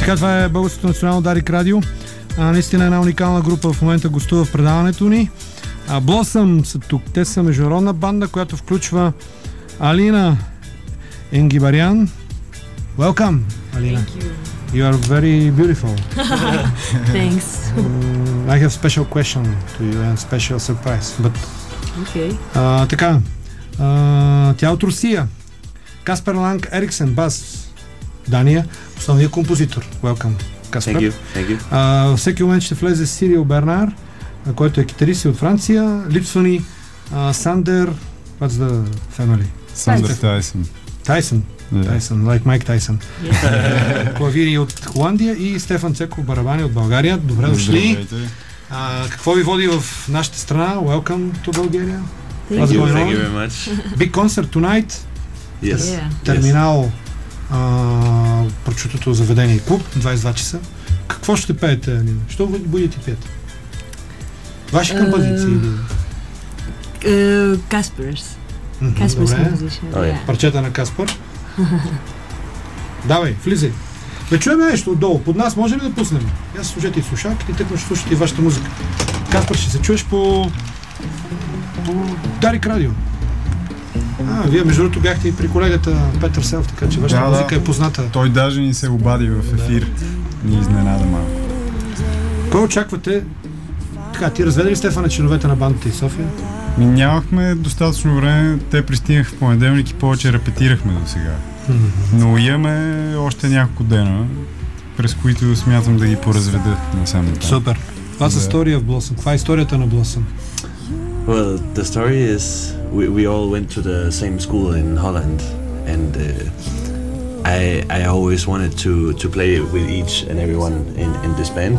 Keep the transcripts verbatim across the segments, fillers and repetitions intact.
Така, това е Българското национално Дарик Радио. А, наистина една уникална група в момента гостува в предаването ни. А, Blossom са тук. Те са международна банда, която включва Алина Енгибарян. Welcome, Alina. Thank you. You are very beautiful. Thanks. Um, I have special question to you and special surprise. But Okay. а, така, а, тя от Русия. Каспер Ланг Ериксен, бас. Дания, основният композитор. Welcome, Каспер. Thank you. Thank you. А, всеки момент ще влезе Сирил Бернар, а, който е китарист от Франция. Липсва ни а, Сандер. What's the family? Сандър Тайсън. Тайсън. Тайсън, like Майк Тайсън. Yeah. Клавири от Холандия и Стефан Цеков барабани от България. Добре дошли. А, какво ви води в нашата страна? Welcome to Bulgaria. Thank What's Thank you, going thank on? you very much. Big concert tonight. Yes. Yeah. Терминал, а, прочутото заведение клуб, двайсет и два часа. Какво ще пеете, Алина? Що будете пеете? Ваши Е, композиции или? Uh, Casper's. Мгм, Casper's добре. composition. Oh, yeah. Yeah. Парчета на Каспар. Давай, влизай. Бе, чуем нещо отдолу. Под нас може ли да пуснем? Я слушайте и слушалките, тъкно ще слушате и вашата музика. Каспар, ще се чуеш по... по Дарик Радио. А, вие между другото бяхте и при колегата Петър Селф, така че вашата Да, музика да. е позната. Той даже ни се обади в ефир. Ни изненада малко. Кой очаквате? Така, ти разведе ли, Стефане, членовете на бандата и София? Ми нямахме достатъчно време. Те пристигнаха в понеделник и повече репетирахме до сега. Но имаме още няколко дена, през които смятам да ги поразведа насам. Супер. What's the Да. story of Blossom? Каква е историята на Blossom? Well, the story is we, we all went to the same school in Holland, and uh, I I always wanted to to play with each and everyone in, in this band,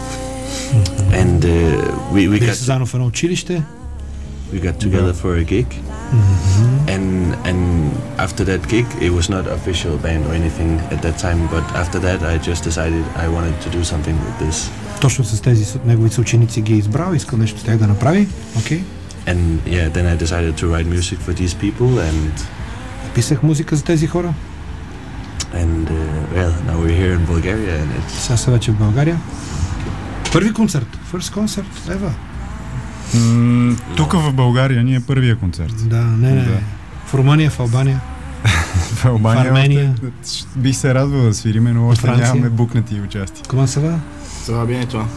and uh, we we Били got са заедно в едно училище. we got together for a gig, and and after that gig it was not official band or anything at that time, but after that I just decided I wanted to do something with this. Точно с тези с- негови съученици ги е избрал, искал нещо с тях да направи. Окей. And yeah, then I decided to write music for these people, and Писах музика за тези хора. and uh, well, now we're here in Bulgaria, and it's Сега са вече в България. Първи концерт. First concert ever. М- тук в България ни е първия концерт. Да, не, не. Да. В Румъния, в Албания. В Албания В Армения. още- бих се радвал да свириме, но още Франция. нямаме букнати участия. Comment ça va? Ça va bien et toi?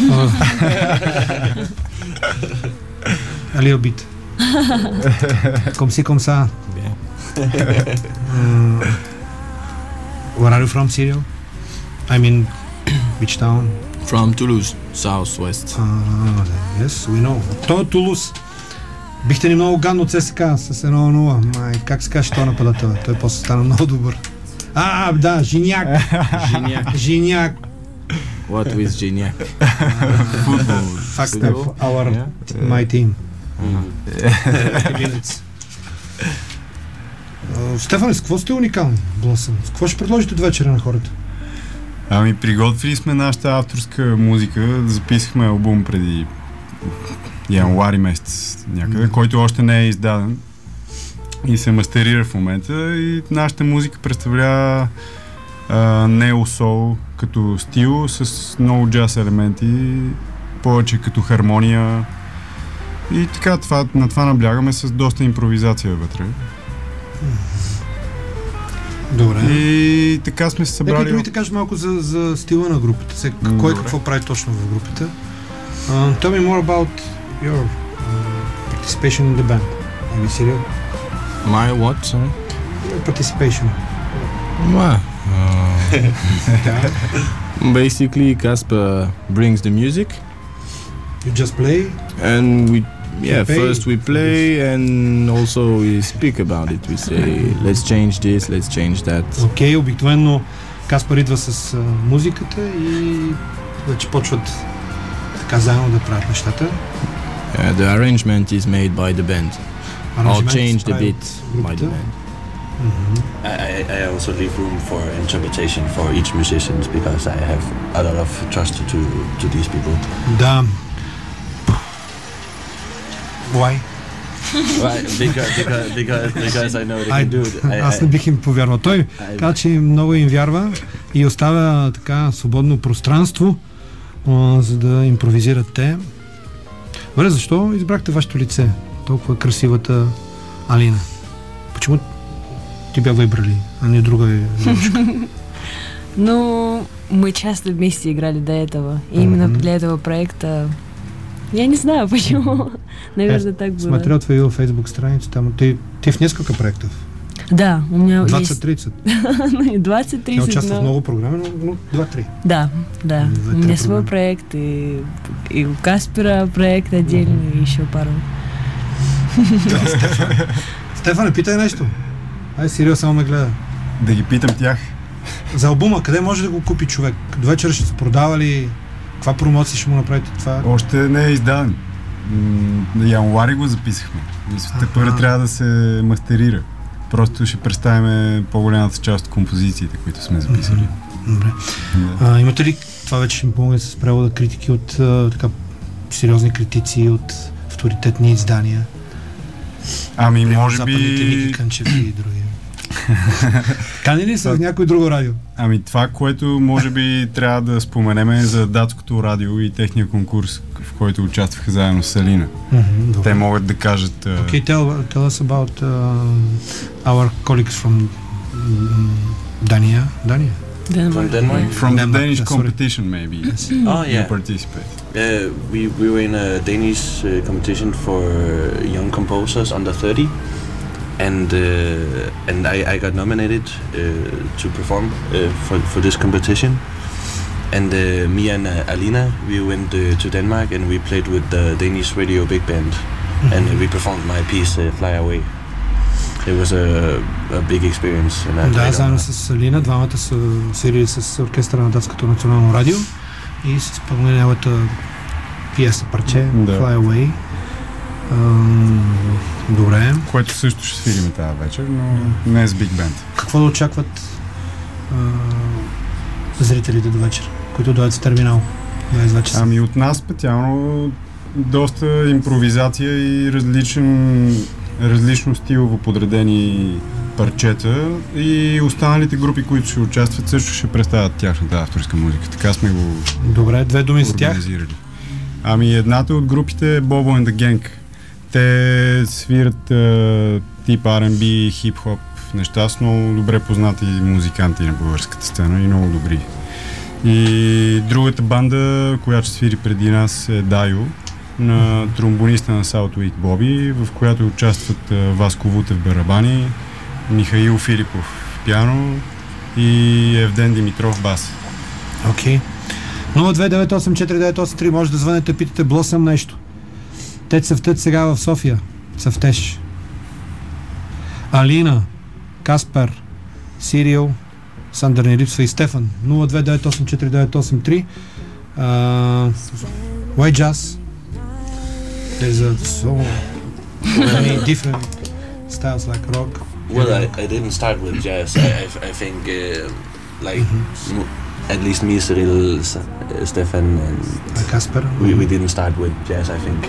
A little bit. Comme si, comme ça. Bien. Uh, where are you from, Cyril? I mean, which town? From Toulouse, southwest. Uh, yes, we know. Той е Тулус. Бихте ни много гадно от ЦСКА с едно нула. Май, как се каже той нападател? Той после стана много добър. А, да, Жиняк. Gignac. Жиняк. What with Gignac? Football. Fuck Football? our, Yeah. my team. mm. Uh, Стефане, с какво сте уникални? Блосъм. С какво ще предложите до вечера на хората? Ами приготвили сме нашата авторска музика, записахме албум преди януари месец някъде, Мгм. който още не е издаден и се мастерира в момента, и нашата музика представлява нео-сол като стил с много джаз елементи, повече като хармония, и така това, на това наблягаме с доста импровизация вътре. Добре. И така сме се Нека събрали. другите кажат малко за, за стила на групата. Сега, М, кой добре. какво прави точно в групата? Uh, tell me more about your uh, participation in the band. Maybe Cyril? My what? Sorry? Your participation. Well, uh, Да. basically, Casper brings the music, You just play. and we, yeah, pay first we for play, and also we speak about it. We say, let's change this, let's change that. Окей, okay, обикновено Каспар идва с uh, музиката и вече почват така заедно да правят нещата. Uh, the arrangement is made by the band. I'll Аранжиментът се change the прави beat от by the групата. band. Мгм. I, I, I also leave room for interpretation for each musician because I have a lot of trust to to these people. Да. Why? Why? Because, because, because, because I know they I- can do it. I, Аз не I, бих им повярвал. Той I, каза, че много им вярва и оставя така свободно пространство, а, за да импровизирате. Добре, защо избрахте вашето лице? Толкова красивата Алина. Почему ти бях выбрали, а не другая девушка? Ну, мы часто вместе играли до этого. И именно Мгм. для этого проекта... Я не знаю, почему. Наверное, так было. Смотрел твою Facebook страницу, там ты, ты в несколько проектов. Да, у меня есть... двадцать-тридцать. Ну, не Я двадцать-тридцать, участвовал в но... много программе, ну, ну два-три. Да, да. В У этой меня свой программе. проект, и, и у Каспера проект отдельный, и еще пару. Стефане, питай нещо. Ай, Сирио само ме гледа. Да ги питам тях. За албума, къде може да го купи човек? До вечера ще се продава ли? Каква промоция ще му направите това? Още не е издаден. М, януари го записахме. Те първо Аха. трябва да се мастерира. Просто ще представим по-голямата част от композициите, които сме записали. Добре. Да. А, имате ли, това вече ще ми помогне с превода, критики от а, така сериозни критици, от авторитетни издания? Ами, може Западните Ники би... Кънчев и други. Кани ли са в някой друго радио? Ами това, което може би трябва да споменем е за датското радио и техния конкурс, в който участваха заедно с Алина. Те могат да кажат... а, Okay, tell, tell us about uh, our colleagues from mm, Dania. Dania? From Denmark? From the Denmark, Danish yeah, sorry. competition, maybe. Oh You yeah. participate. Uh, we we were in a Danish uh, competition for young composers under thirty, and uh, and I, I got nominated uh, to perform uh, for for this competition. And uh, me and uh, Alina, we went uh, to Denmark and we played with the Danish radio big band, and we performed my piece uh, "Fly Away." It was a, a big experience. And I Да, played заедно on- с Алина, двамата са свирили с оркестъра на Датското национално радио и с изпълнявата пиеса, парче, Да. Fly Away. Ам, добре. Което също ще свириме тази вечер, но не с Big Band. Какво да очакват а, зрителите до вечер, които дойдат с терминал двайсет и два часа? Ами от нас специално доста импровизация и различен, различно стилово подредени парчета и останалите групи, които ще участват, също ще представят тяхната авторска музика. Така сме го Добре, две думи за тях. организирали. Ами едната от групите е Bobo and the Gang. Те свират а, тип Ар енд Би, хип-хоп неща с много добре познати музиканти на българската сцена и много добри. И другата банда, която свири преди нас е Дайо, на тромбониста на Southwick Боби, в която участват а, Васко Вутев барабани, Михаил Филипов пиано и Евден Димитров бас. Окей. нула две девет осем четири девет осем три, може да звънете, питате Блосъм нещо. Те цъфтят сега в София. Цъфтеш. Алина, Каспер, Сирил, Сандър не липсва и Стефан. нула две девет осем четири девет осем три. Uh, why jazz? There's a so many different styles like rock. Well, I, I didn't start with jazz. I, I, I think uh, like m- at least me, Cyril, S- uh, Stefan, and Like Каспер. we, we didn't start with jazz. I think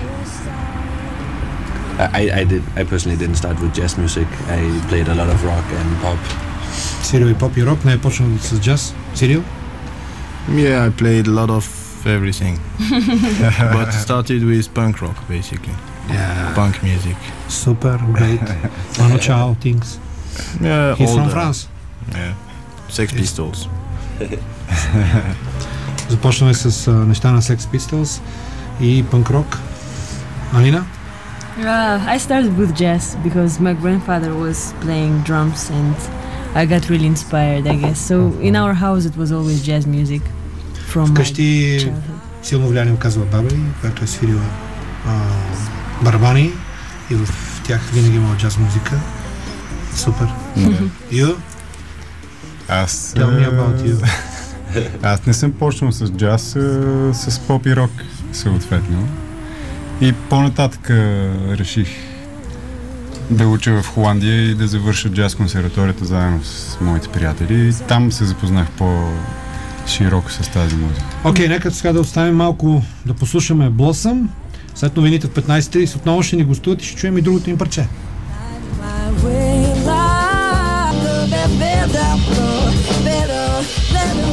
I, I- I did. I personally didn't start with jazz music. I played a lot of rock and pop. Сирил и поп и рок. Не е почнал с джаз. Сирил? Yeah, I played a lot of everything. But started with punk rock, basically. Yeah. Punk music. Super, great. Manu Chao, things. Yeah, He's all from the- France. Yeah. Sex Pistols. Започнаме с а, неща на Sex Pistols и панк рок. Алина? Uh, I started with jazz because my grandfather was playing drums and I got really inspired, I guess. So in our house it was always jazz music from my Вкъщи childhood. силно влияние оказва баба й, която е свирила а, барабани и в тях винаги има джаз музика. Супер. You? Аз... Tell me а, about you. Аз не съм почнал с джаз, а, с поп и рок, съответно. И по-нататък а, реших да уча в Холандия и да завърша джаз консерваторията заедно с моите приятели. И там се запознах по-широко с тази музика. Окей, okay, нека сега да оставим малко да послушаме Блосъм. След новините в петнайсет и трийсет отново ще ни гостуват и ще чуем и другото им парче. My way, love, better, better,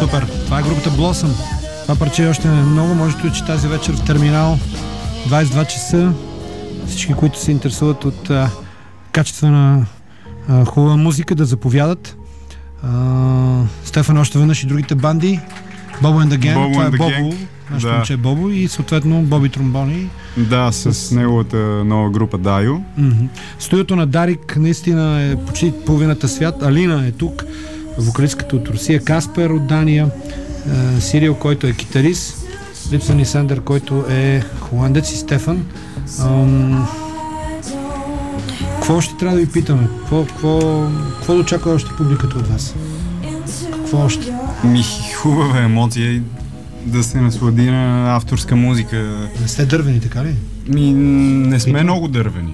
Супер. Това е групата Blossom. Това парче е още много. Можете, че тази вечер в терминал двайсет и два часа. Всички, които се интересуват от а, качествена а, хубава музика, да заповядат. А, Стефан още веднъж и другите банди. Бобо and the Gang. Бобо Това е and the Бобо. Gang. Нашето Да. момче е Бобо и съответно Боби Тромбони. Да, с, С- неговата нова група Дайо. Мгм. Студиото на Дарик наистина е почти половината свят. Алина е тук, вокалистката от Русия, Каспер от Дания, е, Сирил, който е китарист, Липсън и Сандър, който е холандец, и Стефан. Ам, Какво още трябва да ви питаме? Какво, какво, какво да очаква още публиката от вас? Какво още? Ми, хубава емоция и да се наслади на авторска музика. Не сте дървени, така ли? Ми, не сме Питам. много дървени.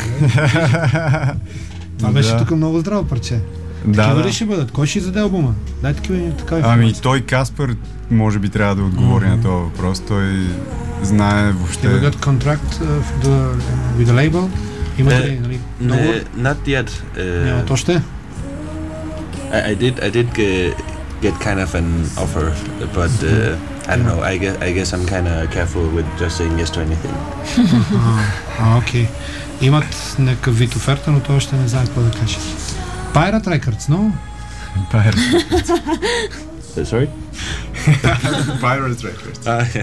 Това беше Да. тук много здраво парче. Да, Такива ли да. ще бъдат? Кой ще издаде албума? Дай такива така Ами информация. той Каспер може би трябва да отговори Мгм. на този въпрос. Той знае въобще. Have you got contract uh, the, with the label? Имате Е, ли, нали, договор? Uh, not yet. Uh, Нямат още? I, I did I did get, get kind of an offer, but uh, I don't know. I guess I guess I'm kind of careful with just saying yes to anything. А, а, окей. Имат някакъв вид оферта, но той още не знае какво да каже. Pirate Records, но? Pirate Uh, sorry. Pirate Records. Uh,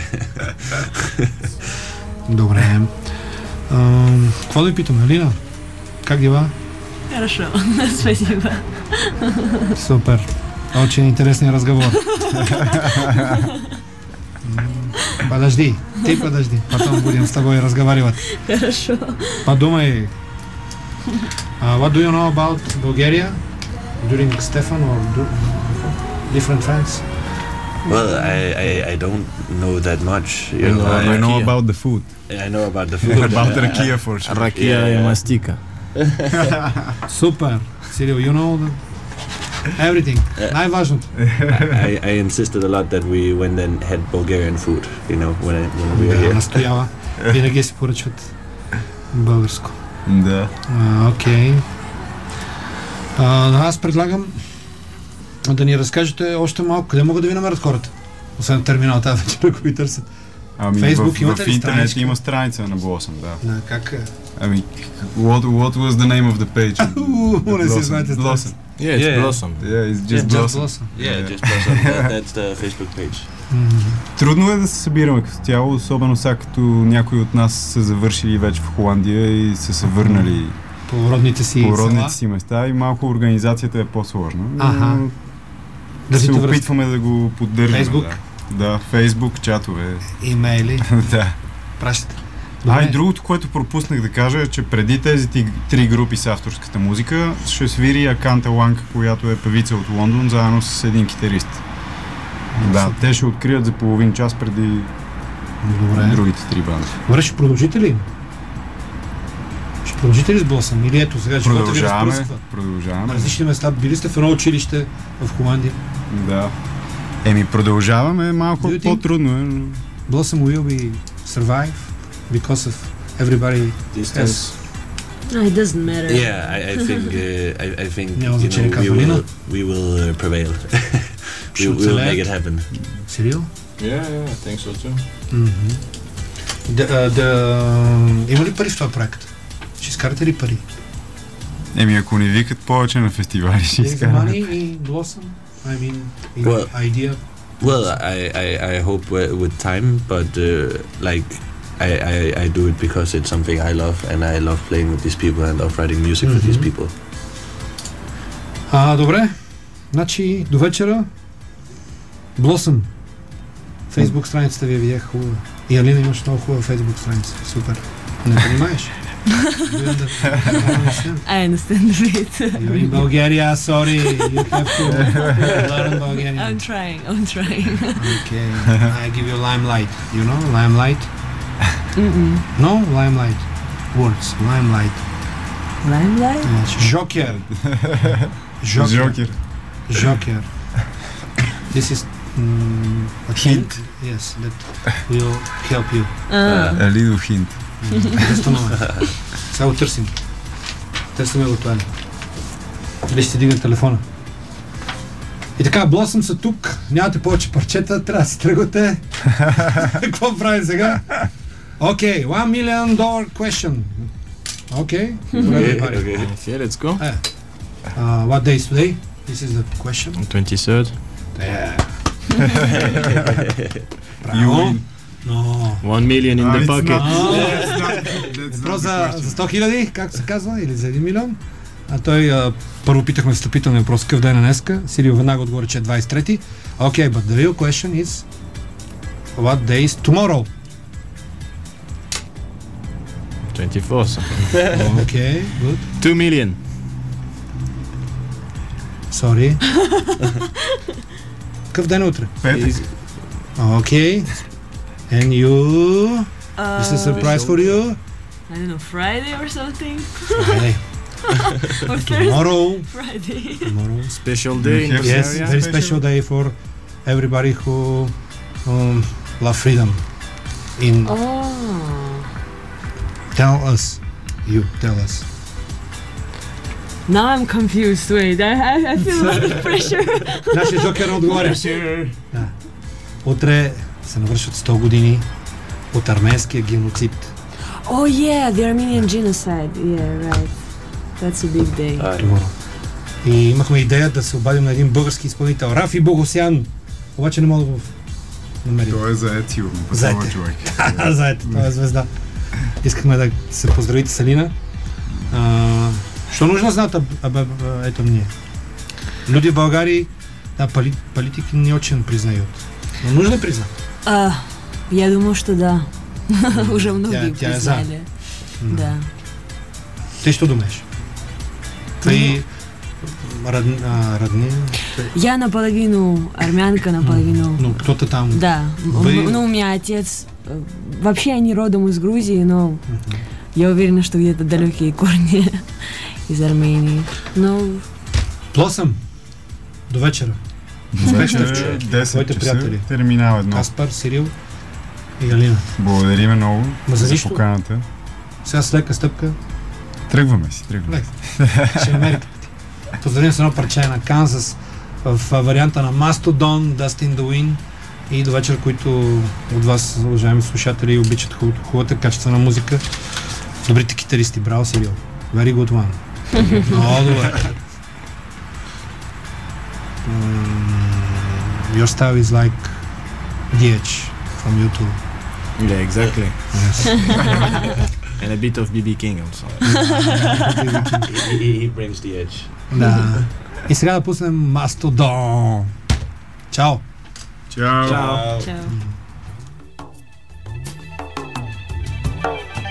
Добре. Ам, Какво да ви питаме, Алина? Как дела? Хорошо, спасибо. Супер. Очень интересный разговор. М, Подожди, ты подожди, потом будем с тобой разговаривать. Хорошо. Подумай. Uh, what do you know about Bulgaria during Stefan or do, different friends? well, I, I I don't know that much. You know, I, I know Rakia. about the food. I know about the food. About Uh, Rakia for sure. Ракия Yeah, и yeah. мастика. Супер. Cyril, you know the, everything. Най-важното. I, I insisted a lot that we went and had Bulgarian food. You know, when I, when we were Да, here. настоява. Винаги си поръчват българско. Да. А, окей. А, аз предлагам да ни разкажете още малко. Къде могат да ви намерят хората? Освен терминал тази вечер, ако ви търсят. Ами Фейсбук в, имате в ли интернет страничка? има страница на Blossom, да. На, как е? Ами, what, what was the name of the page? Уу, не си Blossom. знаете Blossom. страница. Yeah, it's Yeah. Blossom. Yeah, it's just Just Blossom. Blossom. Yeah, Yeah. just Blossom. That, that's the Facebook page. Мгм. Трудно е да се събираме като цяло, особено сега като някои от нас са завършили вече в Холандия и са се върнали По родните си по родните села. си места и малко организацията е по-сложна. Но Аха. се Държите връзка. опитваме да го поддържаме. Фейсбук? Да. да, Фейсбук, чатове. Имейли. Да. Пращате. А и Добре. другото, което пропуснах да кажа е, че преди тези ти- три групи с авторската музика ще свири Аканта Ланг, която е певица от Лондон, заедно с един китарист. Да, Супер. те ще открият за половин час преди Добре. другите три банди. Добре, ще продължите ли? Ще продължите ли с Blossom? Или ето сега живота ви Продължаваме, разпръсква? продължаваме. На различни места. Били сте в едно училище в Холандия. Да. Еми, продължаваме, малко Do you think- по-трудно е. но- Blossom will be survive because of everybody Distance. has. No, it doesn't matter. Yeah, I, I think uh, I, I think Yeah, you значение know, we Каталина. will we will uh, prevail. we Should will select. make it happen. Cyril? Yeah, yeah, I think so too. Mm-hmm. Да, а, да, има ли пари в този проект? Ще изкарате ли пари? Еми, ако ни викат повече на фестивали, ще Is the изкараме. money in Blossom? I mean, in Well- idea? Well, I, I, I hope wi- with time, but uh, like I, I, I do it because it's something I love, and I love playing with these people and love writing music for these Mhm. people. А, добре. Значи, до вечера Blossom. Фейсбук страницата ви видях хубава. И Алина имаш много хубава Фейсбук страница. Супер. Не понимаеш? I understand a bit. You're in Bulgaria, sorry. You have to learn Bulgarian. I'm trying, I'm trying. Okay. I give you limelight. You know limelight? Mm-mm. No? Limelight. Words. Limelight. Limelight? Joker. Joker. Жокер. Joker. This is mm, a hint. Yes, that will help you. Ah. A little hint. Просто много. Сега го търсим. Търсиме го това. Дали ще ти дигна телефона? И така, Blossom са тук, нямате повече парчета, трябва да си тръгвате. Какво прави сега? Окей, okay, one million dollar question. Окей, Okay, okay. Okay, let's go. Uh, what day is today? This is the question. twenty-third. Yeah. You win. No. One million in Ah, the it's pocket. not- that's not- that's Въпрос not the за, question. за сто хиляди, както се казва, или за един милион. А той а, първо питахме встъпителния въпрос, какъв ден е днеска. Сирио веднага отговори, че е двадесет и трети. Okay, but the real question is what day is tomorrow? twenty-fourth. Okay, good. Two million. Sorry. Какъв ден е утре? Петък. Okay. And you? Uh, This is a surprise for you? I don't know, Friday or something? Friday. Or Thursday? Tomorrow. Friday. Tomorrow. Special day in Yes, Bulgaria. Yes, very special day for everybody who um, love freedom. In Oh. tell us, you tell us. Now I'm confused. Wait, I, I, I feel a lot of pressure. Нашия Джокер отговаря. Да. Утре се навършват сто години от арменския геноцид. Oh yeah, the Armenian genocide. Yeah, right. That's a big day. Uh, Tomorrow. И имахме идея да се обадим на един български изпълнител, Рафи Богосян. Обаче не мога да го намерим. Той е заед сигурно, Заед пътува е. човек. Знаете, това е звезда. Искахме да се поздравите с Алина. А, що нужно знат, абе, ето ние. Люди в Българии, да, поли, политики не очень признают. Но нужно признать. А, я думаю, что да. Уже многие Тя- тя е за. признали. Да. Ти що думаеш? Твои родни, а, родни? Я наполовину армянка, наполовину... Ну, кто-то там. Да. Вы- М- Ну, у меня отец... э, Вообще они родом из Грузии, но Мгм. я уверена, что где-то далекие корни из Армении. Но Блосъм. До вечера. Вече Успешно. десет Твоите часа приятели. терминал едно. Каспар, Сирил и Алина. Благодариме много Ма за за нищо. поканата. Сега с лека стъпка Тръгваме си, тръгваме. ще намерите пъти. Поздравим с едно парче на Канзас в а, варианта на Mastodon, Dust in the Wind и до вечер, които от вас, уважаеми слушатели, обичат хуб- хубавата качествена музика. Добрите китаристи. Браво, Сирил. Very good one. Много добре. Mm, your style is like ди ейч from YouTube. Yeah, exactly. Yes. And a bit of би би King also. he, he brings the edge. Да. И сега да пуснем Mastodon. Чао! Чао! Ciao. чао.